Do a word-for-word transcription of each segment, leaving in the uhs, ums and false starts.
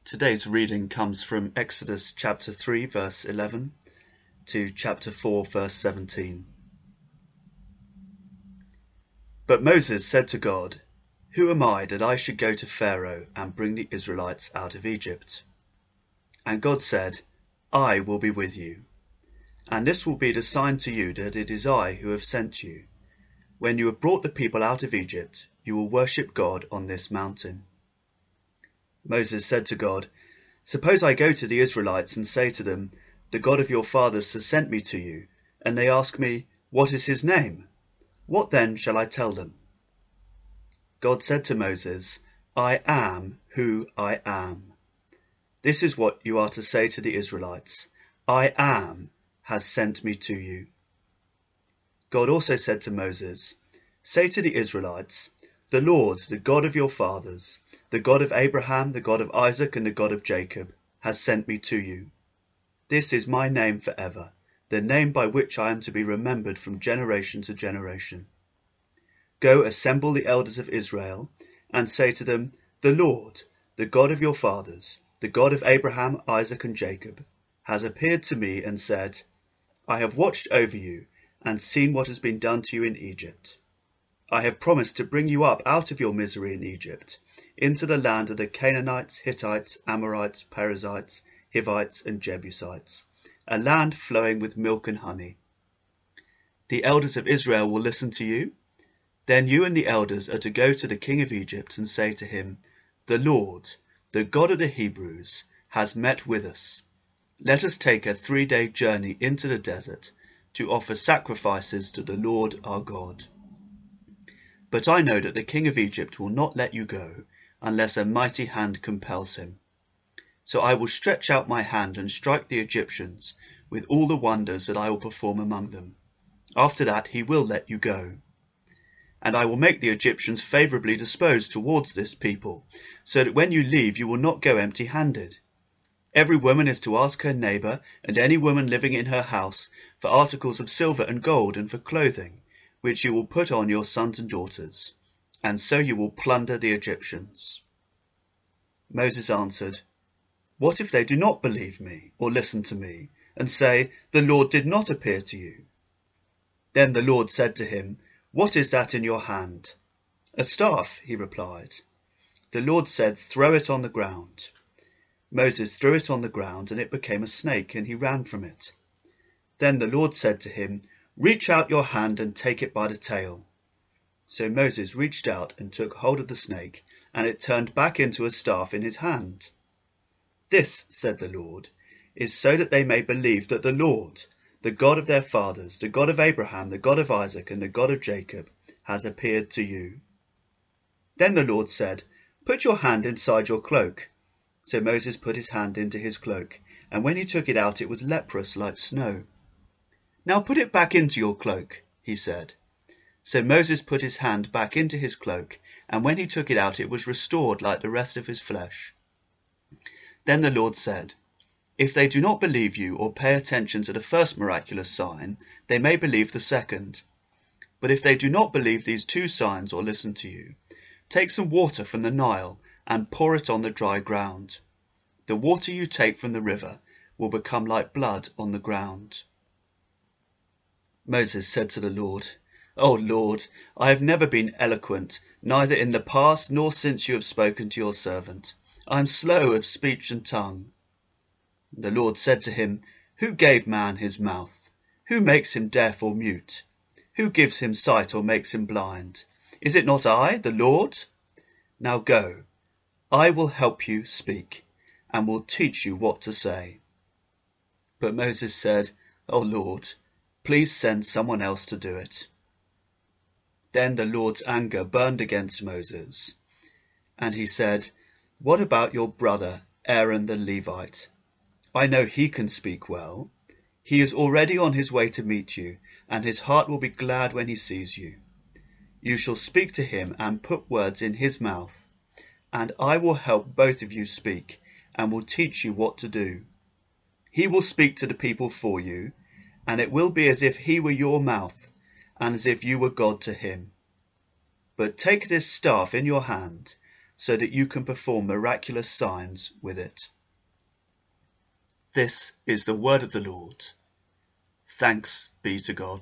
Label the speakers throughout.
Speaker 1: Today's reading comes from Exodus chapter three verse eleven to chapter four verse seventeen. But Moses said to God, "Who am I that I should go to Pharaoh and bring the Israelites out of Egypt?" And God said, "I will be with you, and this will be the sign to you that it is I who have sent you. When you have brought the people out of Egypt, you will worship God on this mountain." Moses said to God, "Suppose I go to the Israelites and say to them, 'The God of your fathers has sent me to you,' and they ask me, 'What is his name?' What then shall I tell them?" God said to Moses, "I am who I am. This is what you are to say to the Israelites: 'I am has sent me to you.'" God also said to Moses, "Say to the Israelites, 'The Lord, the God of your fathers, the God of Abraham, the God of Isaac, and the God of Jacob, has sent me to you. This is my name forever, the name by which I am to be remembered from generation to generation. Go assemble the elders of Israel, and say to them, The Lord, the God of your fathers, the God of Abraham, Isaac, and Jacob, has appeared to me and said, I have watched over you and seen what has been done to you in Egypt. I have promised to bring you up out of your misery in Egypt, into the land of the Canaanites, Hittites, Amorites, Perizzites, Hivites, and Jebusites, a land flowing with milk and honey. The elders of Israel will listen to you. Then you and the elders are to go to the king of Egypt and say to him, The Lord, the God of the Hebrews, has met with us. Let us take a three-day journey into the desert to offer sacrifices to the Lord our God. But I know that the king of Egypt will not let you go unless a mighty hand compels him. So I will stretch out my hand and strike the Egyptians with all the wonders that I will perform among them. After that he will let you go. And I will make the Egyptians favourably disposed towards this people, so that when you leave you will not go empty-handed. Every woman is to ask her neighbour and any woman living in her house for articles of silver and gold and for clothing, which you will put on your sons and daughters, and so you will plunder the Egyptians." Moses answered, "What if they do not believe me or listen to me, and say, 'The Lord did not appear to you'?" Then the Lord said to him, "What is that in your hand?" "A staff," he replied. The Lord said, "Throw it on the ground." Moses threw it on the ground, and it became a snake, and he ran from it. Then the Lord said to him, "Reach out your hand and take it by the tail." So Moses reached out and took hold of the snake, and it turned back into a staff in his hand. "This," said the Lord, "is so that they may believe that the Lord, the God of their fathers, the God of Abraham, the God of Isaac, and the God of Jacob, has appeared to you." Then the Lord said, "Put your hand inside your cloak." So Moses put his hand into his cloak, and when he took it out it was leprous like snow. "Now put it back into your cloak," he said. So Moses put his hand back into his cloak, and when he took it out it was restored like the rest of his flesh. Then the Lord said, "If they do not believe you or pay attention to the first miraculous sign, they may believe the second. But if they do not believe these two signs or listen to you, take some water from the Nile and pour it on the dry ground. The water you take from the river will become like blood on the ground." Moses said to the Lord, "O Lord, I have never been eloquent, neither in the past nor since you have spoken to your servant. I am slow of speech and tongue." The Lord said to him, "Who gave man his mouth? Who makes him deaf or mute? Who gives him sight or makes him blind? Is it not I, the Lord? Now go, I will help you speak, and will teach you what to say." But Moses said, "O Lord, please send someone else to do it." Then the Lord's anger burned against Moses, and he said, "What about your brother Aaron the Levite? I know he can speak well. He is already on his way to meet you, and his heart will be glad when he sees you. You shall speak to him and put words in his mouth, and I will help both of you speak, and will teach you what to do. He will speak to the people for you, and it will be as if he were your mouth, and as if you were God to him. But take this staff in your hand, so that you can perform miraculous signs with it. This is the word of the Lord. Thanks be to God.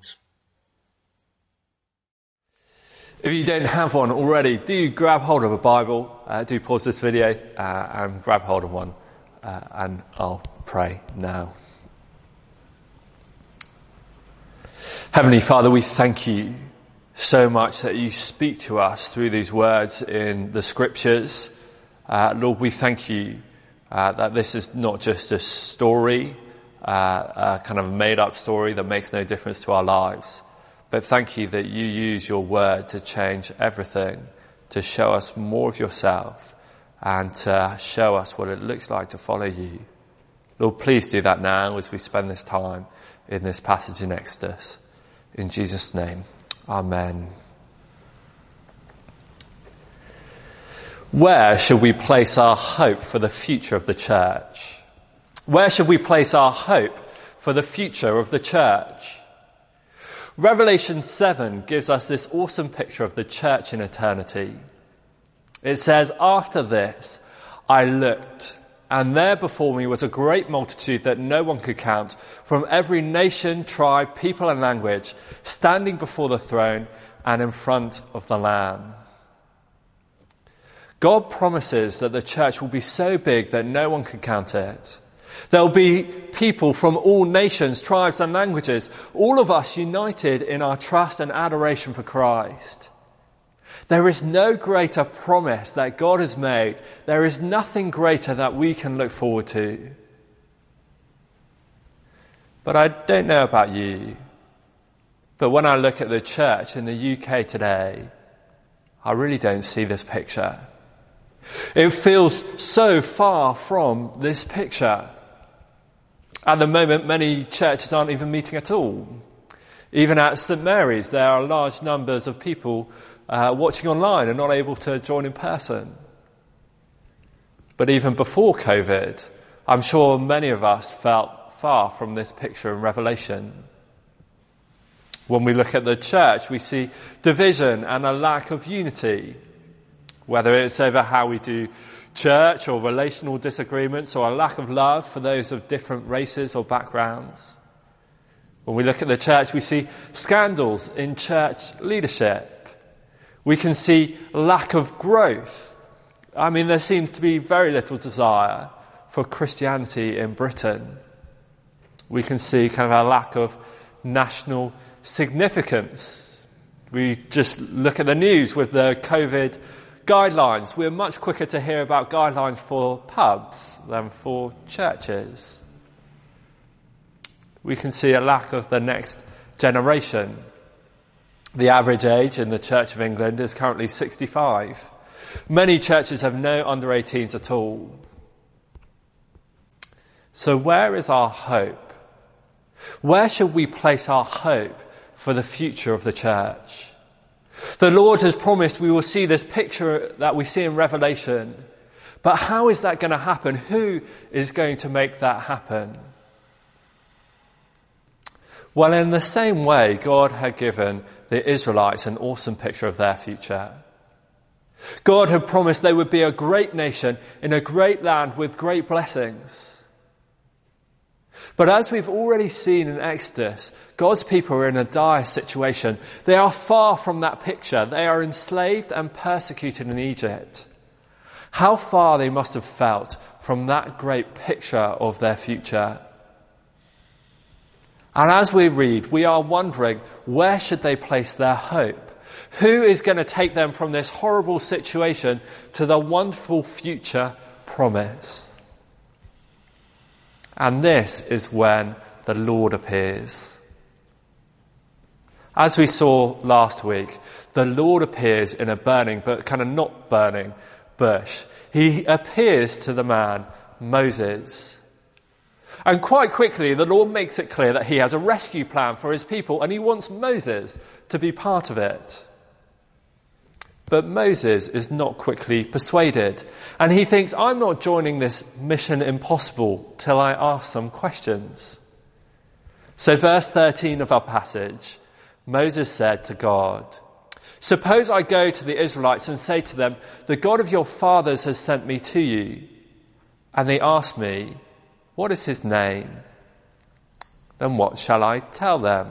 Speaker 2: If you don't have one already, do grab hold of a Bible, uh, do pause this video uh, and grab hold of one, uh, and I'll pray now. Heavenly Father, we thank you so much that you speak to us through these words in the scriptures. Uh, Lord, we thank you uh, that this is not just a story, uh, a kind of made-up story that makes no difference to our lives, but thank you that you use your word to change everything, to show us more of yourself, and to show us what it looks like to follow you. Lord, please do that now as we spend this time in this passage in Exodus. In Jesus' name, amen. Where should we place our hope for the future of the church? Where should we place our hope for the future of the church? Revelation seven gives us this awesome picture of the church in eternity. It says, "After this, I looked, and there before me was a great multitude that no one could count, from every nation, tribe, people and language, standing before the throne and in front of the Lamb." God promises that the church will be so big that no one can count it. There'll be people from all nations, tribes and languages, all of us united in our trust and adoration for Christ. There is no greater promise that God has made. There is nothing greater that we can look forward to. But I don't know about you, but when I look at the church in the U K today, I really don't see this picture. It feels so far from this picture. At the moment, many churches aren't even meeting at all. Even at Saint Mary's, there are large numbers of people uh, watching online and not able to join in person. But even before COVID, I'm sure many of us felt far from this picture in Revelation. When we look at the church, we see division and a lack of unity, whether it's over how we do church or relational disagreements or a lack of love for those of different races or backgrounds. When we look at the church, we see scandals in church leadership. We can see lack of growth. I mean, there seems to be very little desire for Christianity in Britain. We can see kind of a lack of national significance. We just look at the news with the COVID guidelines. We're much quicker to hear about guidelines for pubs than for churches. We can see a lack of the next generation. The average age in the Church of England is currently sixty-five. Many churches have no under eighteens at all. So where is our hope? Where should we place our hope for the future of the church? The Lord has promised we will see this picture that we see in Revelation. But how is that going to happen? Who is going to make that happen? Well, in the same way, God had given the Israelites an awesome picture of their future. God had promised they would be a great nation in a great land with great blessings. But as we've already seen in Exodus, God's people are in a dire situation. They are far from that picture. They are enslaved and persecuted in Egypt. How far they must have felt from that great picture of their future. And as we read, we are wondering, where should they place their hope? Who is going to take them from this horrible situation to the wonderful future promise? And this is when the Lord appears. As we saw last week, the Lord appears in a burning, but kind of not burning, bush. He appears to the man, Moses. And quite quickly, the Lord makes it clear that he has a rescue plan for his people, and he wants Moses to be part of it. But Moses is not quickly persuaded, and he thinks, I'm not joining this mission impossible till I ask some questions. So verse thirteen of our passage, Moses said to God, Suppose I go to the Israelites and say to them, the God of your fathers has sent me to you. And they ask me, what is his name? Then what shall I tell them?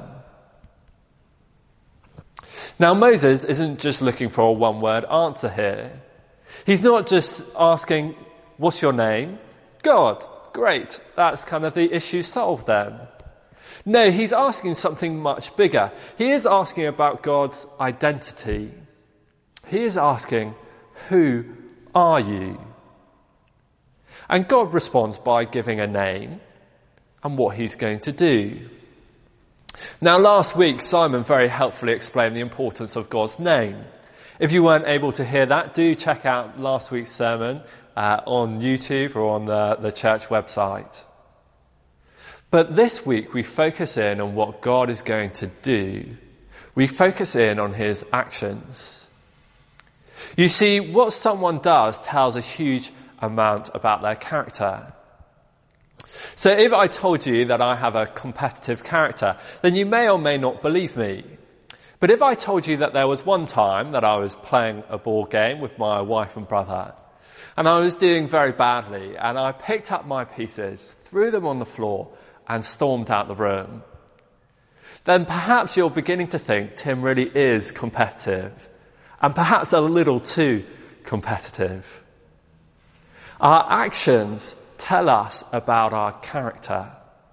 Speaker 2: Now Moses isn't just looking for a one-word answer here. He's not just asking, what's your name? God. Great. That's kind of the issue solved then. No, he's asking something much bigger. He is asking about God's identity. He is asking, who are you? And God responds by giving a name and what he's going to do. Now, last week, Simon very helpfully explained the importance of God's name. If you weren't able to hear that, do check out last week's sermon uh, on YouTube or on the, the church website. But this week, we focus in on what God is going to do. We focus in on his actions. You see, what someone does tells a huge amount about their character. So if I told you that I have a competitive character, then you may or may not believe me. But if I told you that there was one time that I was playing a board game with my wife and brother, and I was doing very badly, and I picked up my pieces, threw them on the floor, and stormed out the room, then perhaps you're beginning to think Tim really is competitive, and perhaps a little too competitive. Our actions tell us about our character.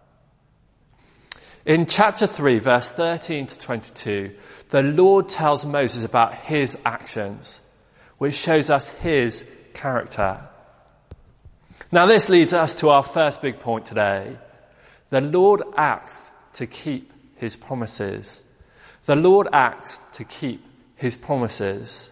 Speaker 2: In chapter three, verse thirteen to twenty-two, the Lord tells Moses about his actions, which shows us his character. Now this leads us to our first big point today. The Lord acts to keep his promises. The Lord acts to keep his promises.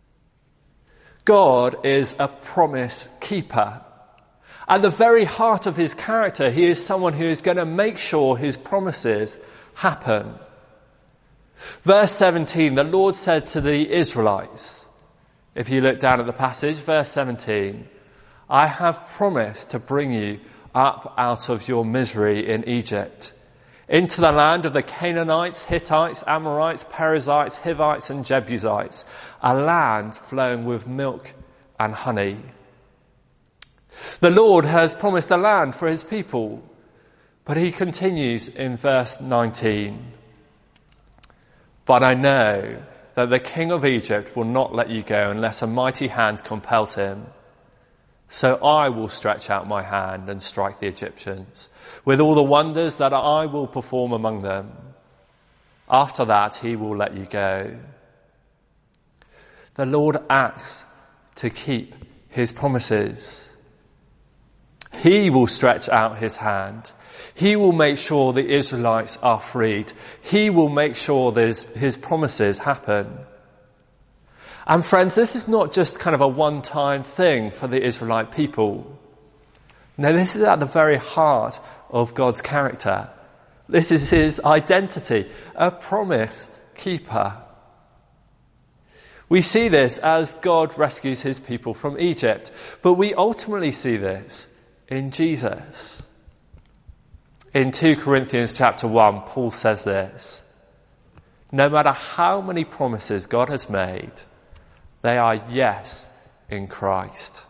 Speaker 2: God is a promise keeper. At the very heart of his character, he is someone who is going to make sure his promises happen. Verse seventeen, the Lord said to the Israelites, if you look down at the passage, verse seventeen, I have promised to bring you up out of your misery in Egypt, into the land of the Canaanites, Hittites, Amorites, Perizzites, Hivites, and Jebusites, a land flowing with milk and honey. The Lord has promised a land for his people, but he continues in verse nineteen. But I know that the king of Egypt will not let you go unless a mighty hand compels him. So I will stretch out my hand and strike the Egyptians with all the wonders that I will perform among them. After that, he will let you go. The Lord acts to keep his promises. He will stretch out his hand. He will make sure the Israelites are freed. He will make sure his promises happen. And friends, this is not just kind of a one-time thing for the Israelite people. No, this is at the very heart of God's character. This is his identity, a promise keeper. We see this as God rescues his people from Egypt, but we ultimately see this in Jesus. In two Corinthians chapter one, Paul says this, no matter how many promises God has made, they are yes in Christ.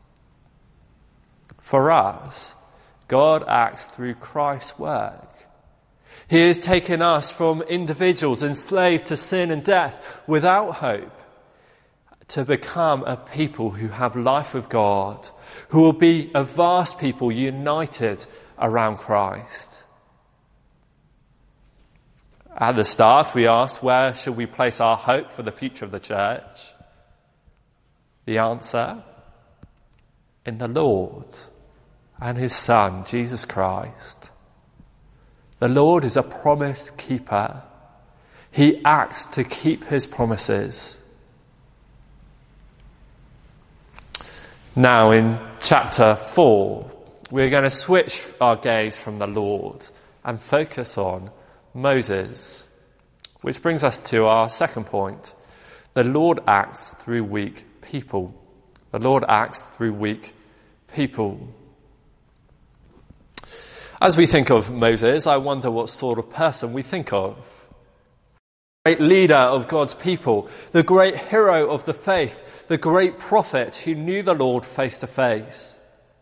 Speaker 2: For us, God acts through Christ's work. He has taken us from individuals enslaved to sin and death without hope to become a people who have life with God, who will be a vast people united around Christ. At the start, we asked, where should we place our hope for the future of the church? The answer, in the Lord and his Son, Jesus Christ. The Lord is a promise keeper. He acts to keep his promises. Now in chapter four, we're going to switch our gaze from the Lord and focus on Moses, which brings us to our second point. The Lord acts through weak people. The Lord acts through weak people. As we think of Moses, I wonder what sort of person we think of. great leader of God's people, the great hero of the faith, the great prophet who knew the Lord face to face.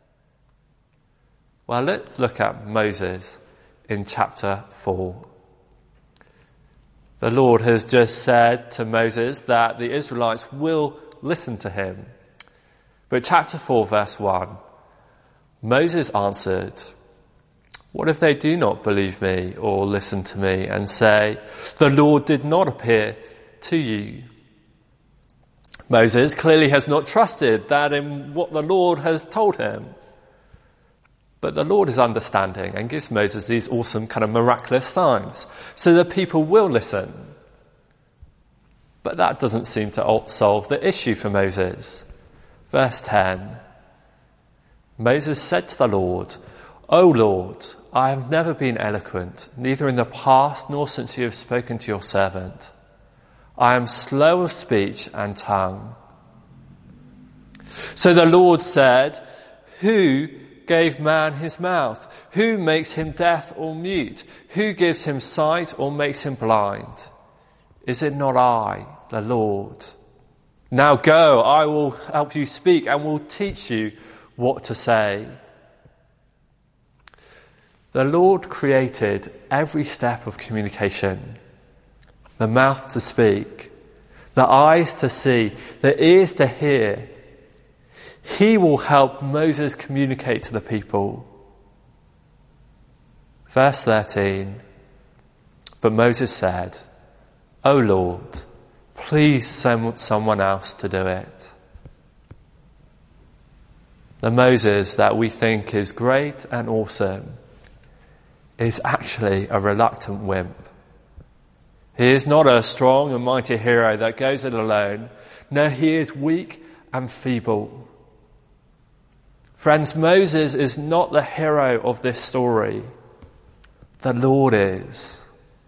Speaker 2: Well, let's look at Moses in chapter four. The Lord has just said to Moses that the Israelites will listen to him. But chapter four, verse one, Moses answered, "What if they do not believe me or listen to me and say, 'The Lord did not appear to you'?" Moses clearly has not trusted that in what the Lord has told him. But the Lord is understanding and gives Moses these awesome kind of miraculous signs so that people will listen. But that doesn't seem to solve the issue for Moses. Verse ten, Moses said to the Lord, "O Lord, I have never been eloquent, neither in the past nor since you have spoken to your servant. I am slow of speech and tongue." So the Lord said, "Who gave man his mouth? Who makes him deaf or mute? Who gives him sight or makes him blind? Is it not I, the Lord? Now go, I will help you speak and will teach you what to say." The Lord created every step of communication: the mouth to speak, the eyes to see, the ears to hear. He will help Moses communicate to the people. Verse thirteen, but Moses said, "O Lord, please send someone else to do it." The Moses that we think is great and awesome is actually a reluctant wimp. He is not a strong and mighty hero that goes it alone. No, he is weak and feeble. Friends, Moses is not the hero of this story. The Lord is.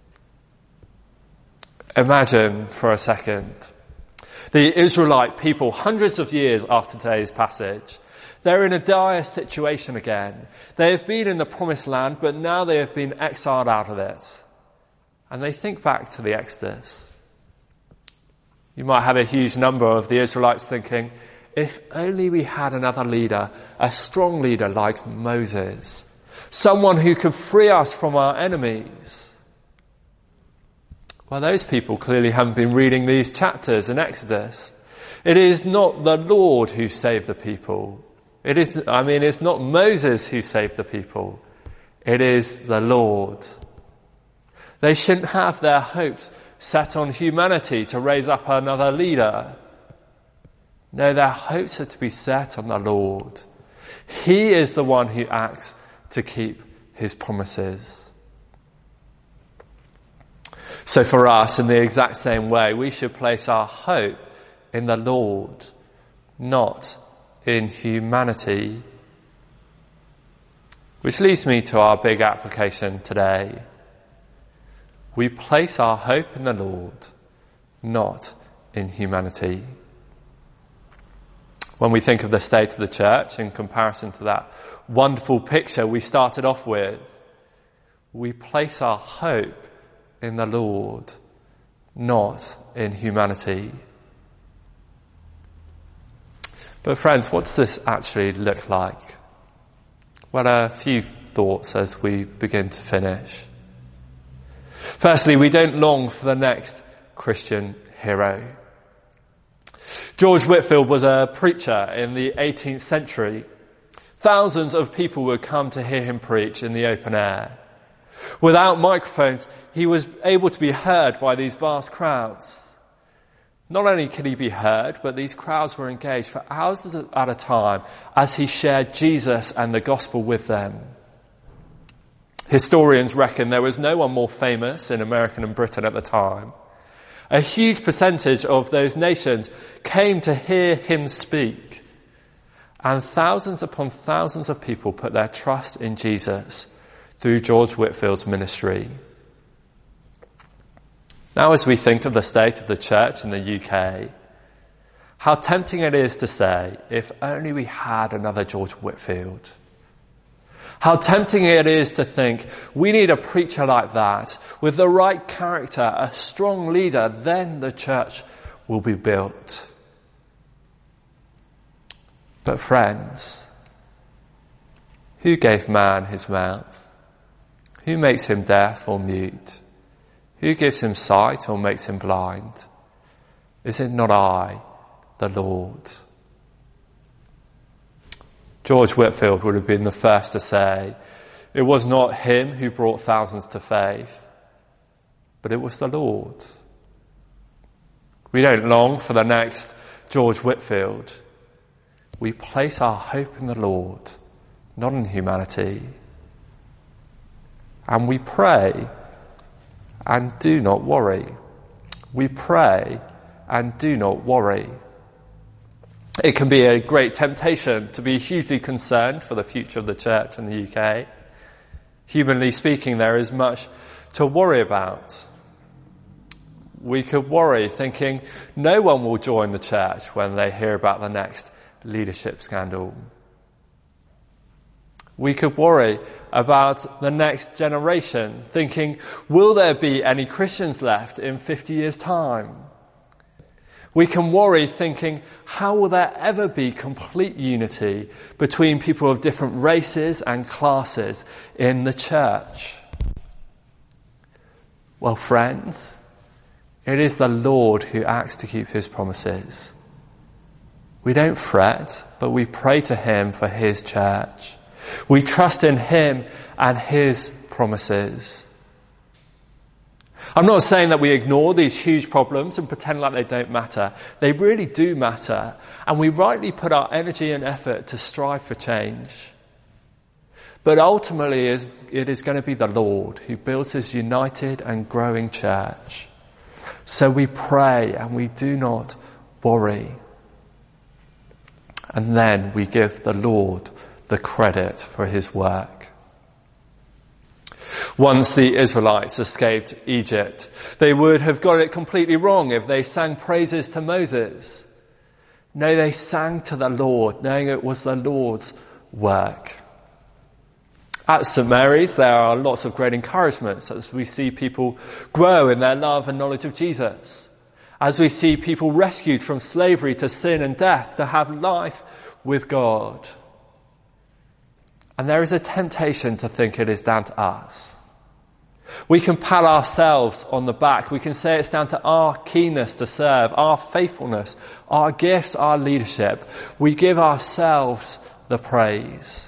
Speaker 2: Imagine for a second the Israelite people hundreds of years after today's passage. They're in a dire situation again. They have been in the promised land, but now they have been exiled out of it. And they think back to the Exodus. You might have a huge number of the Israelites thinking, if only we had another leader, a strong leader like Moses, someone who could free us from our enemies. Well, those people clearly haven't been reading these chapters in Exodus. It is not the Lord who saved the people. It is, I mean, it's not Moses who saved the people. It is the Lord. They shouldn't have their hopes set on humanity to raise up another leader. No, their hopes are to be set on the Lord. He is the one who acts to keep his promises. So for us, in the exact same way, we should place our hope in the Lord, not in humanity. Which leads me to our big application today. We place our hope in the Lord, not in humanity. When we think of the state of the church in comparison to that wonderful picture we started off with, we place our hope in the Lord, not in humanity. But friends, what does this actually look like? Well, a few thoughts as we begin to finish. Firstly, we don't long for the next Christian hero. George Whitefield was a preacher in the eighteenth century. Thousands of people would come to hear him preach in the open air. Without microphones, he was able to be heard by these vast crowds. Not only could he be heard, but these crowds were engaged for hours at a time as he shared Jesus and the gospel with them. Historians reckon there was no one more famous in America and Britain at the time. A huge percentage of those nations came to hear him speak. And thousands upon thousands of people put their trust in Jesus through George Whitefield's ministry. Now, as we think of the state of the church in the U K, how tempting it is to say, if only we had another George Whitefield. How tempting it is to think we need a preacher like that, with the right character, a strong leader, then the church will be built. But friends, who gave man his mouth? Who makes him deaf or mute? Who gives him sight or makes him blind? Is it not I, the Lord? George Whitefield would have been the first to say, it was not him who brought thousands to faith, but it was the Lord. We don't long for the next George Whitefield. We place our hope in the Lord, not in humanity. And we pray and do not worry. We pray and do not worry. It can be a great temptation to be hugely concerned for the future of the church in the U K. Humanly speaking, there is much to worry about. We could worry thinking no one will join the church when they hear about the next leadership scandal. We could worry about the next generation, thinking, will there be any Christians left in fifty years' time? We can worry thinking, how will there ever be complete unity between people of different races and classes in the church? Well, friends, it is the Lord who acts to keep his promises. We don't fret, but we pray to him for his church. We trust in him and his promises. I'm not saying that we ignore these huge problems and pretend like they don't matter. They really do matter, and we rightly put our energy and effort to strive for change. But ultimately, it is going to be the Lord who builds his united and growing church. So we pray and we do not worry. And then we give the Lord the credit for his work. Once the Israelites escaped Egypt, they would have got it completely wrong if they sang praises to Moses. No, they sang to the Lord, knowing it was the Lord's work. At Saint Mary's, there are lots of great encouragements as we see people grow in their love and knowledge of Jesus. As we see people rescued from slavery to sin and death to have life with God. And there is a temptation to think it is down to us. We can pat ourselves on the back. We can say it's down to our keenness to serve, our faithfulness, our gifts, our leadership. We give ourselves the praise.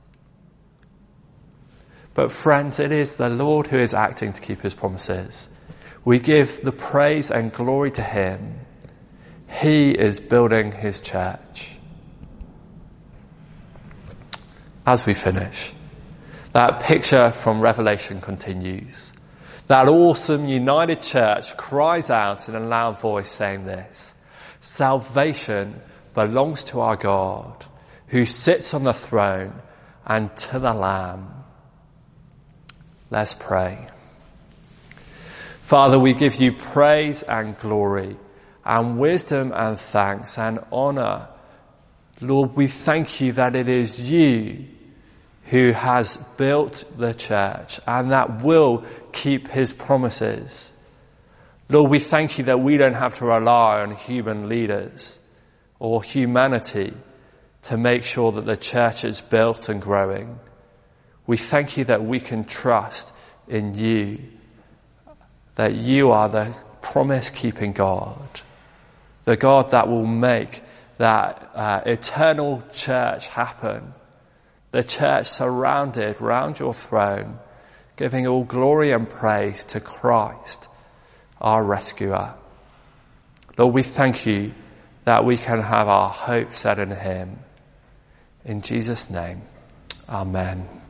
Speaker 2: But friends, it is the Lord who is acting to keep his promises. We give the praise and glory to him. He is building his church. As we finish, that picture from Revelation continues. That awesome united church cries out in a loud voice saying this: salvation belongs to our God, who sits on the throne, and to the Lamb. Let's pray. Father, we give you praise and glory and wisdom and thanks and honour. Lord, we thank you that it is you who has built the church and that will keep his promises. Lord, we thank you that we don't have to rely on human leaders or humanity to make sure that the church is built and growing. We thank you that we can trust in you, that you are the promise-keeping God, the God that will make that uh, eternal church happen, the church surrounded round your throne, giving all glory and praise to Christ, our rescuer. Lord, we thank you that we can have our hope set in him. In Jesus' name, amen.